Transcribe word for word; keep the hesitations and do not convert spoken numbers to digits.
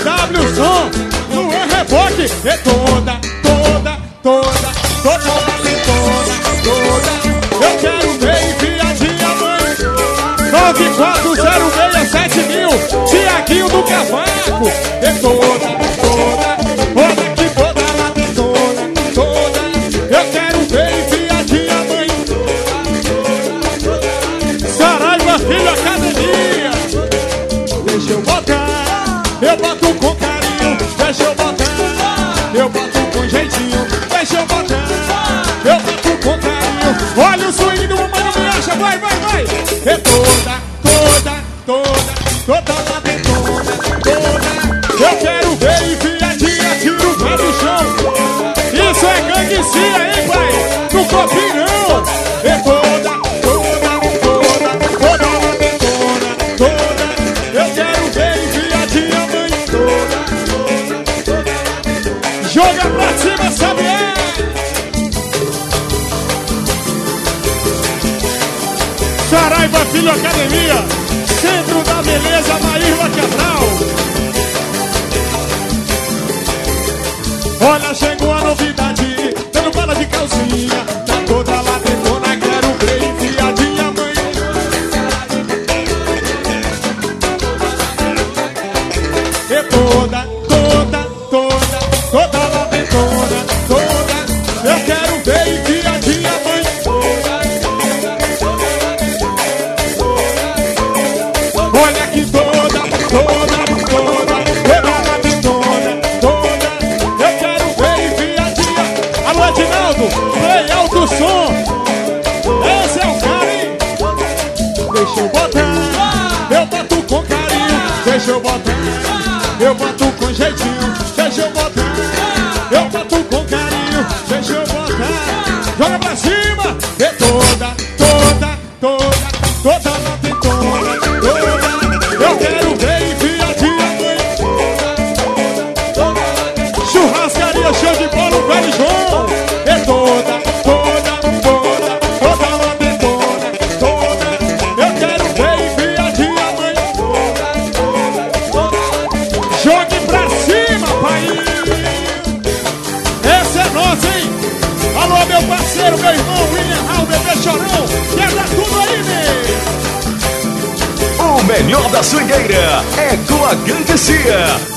W Som, no reboque. É toda, toda, toda, toda latentona, toda. Eu quero ver enfiadinha, mãe. nove quatro zero seis sete mil, Tiaguinho do Cavaco. É toda, toda, toda que toda latentona, toda. Eu quero ver enfiadinha, mãe. Saraiva Filho Academia. Deixa eu botar, eu boto com carinho. Deixa eu botar, eu boto com jeitinho. Deixa eu botar, eu boto com carinho. Olha o swing do Mano Miacha, vai, vai, vai. É toda, toda, toda, toda latentona, toda. Eu quero ver enfiadinha, tiro o pé do chão. Isso é ganguecia, hein, pai? No copinho. É toda, toda, toda, toda latentona, toda. Eu quero ver enfiadinha, mãe, toda, toda, toda. Joga pra cima, Sabiá. Saraiva Filho Academia, Centro da Beleza, Maíra Cabral. Olha, chegou a novidade, dando bala de calcinha. Tá toda latentona, quero ver enfiadinha, mãe. É toda, toda, toda, toda latentona, toda. Eu quero ver enfiadinha, mãe. Olha aqui toda, toda, toda, toda latentona, toda. Eu quero ver enfiadinha. Alô, Edinaldo, play alto som. Esse é o cara, hein? Deixa eu botar, eu boto com carinho. Deixa eu botar, eu boto com jeitinho. Deixa eu botar, eu boto com carinho. Deixa eu botar, joga pra cima. É toda, toda, toda, toda latentona, toda. Eu quero ver enfiadinha, mãe. Churrascaria show de bola, o velho João. É toda, toda, toda, toda latentona, toda. Eu quero ver enfiadinha, mãe. Jogue pra cima, pai. Essa é nossa, hein? Alô, meu parceiro, meu irmão, William Raul, bebê chorão. Quebra tudo aí, né? O melhor da swingueira é com a Ganguecia.